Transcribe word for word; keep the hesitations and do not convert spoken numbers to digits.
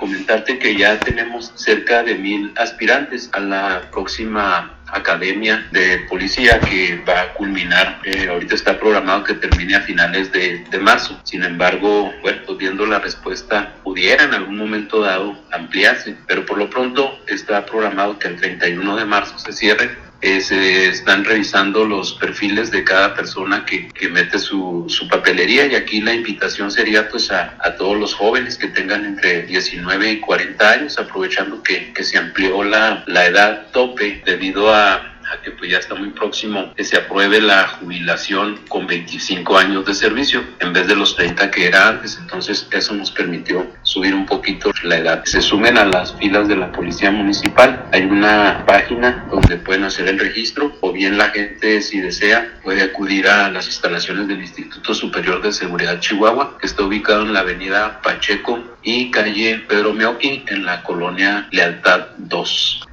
comentarte que ya tenemos cerca de mil aspirantes a la próxima academia de policía que va a culminar, eh, ahorita está programado que termine a finales de, de marzo. Sin embargo, bueno, pues viendo la respuesta, pudiera en algún momento dado ampliarse, pero por lo pronto está programado que el treinta y uno de marzo se cierre. Eh, se están revisando los perfiles de cada persona que, que mete su, su papelería, y aquí la invitación sería pues a, a todos los jóvenes que tengan entre diecinueve y cuarenta años, aprovechando que, que se amplió la, la edad tope debido a a que pues ya está muy próximo que se apruebe la jubilación con veinticinco años de servicio en vez de los treinta que era antes. Entonces eso nos permitió subir un poquito la edad. Se sumen a las filas de la Policía Municipal. Hay una página donde pueden hacer el registro, o bien la gente, si desea, puede acudir a las instalaciones del Instituto Superior de Seguridad Chihuahua, que está ubicado en la avenida Pacheco y calle Pedro Meoqui, en la colonia Lealtad dos.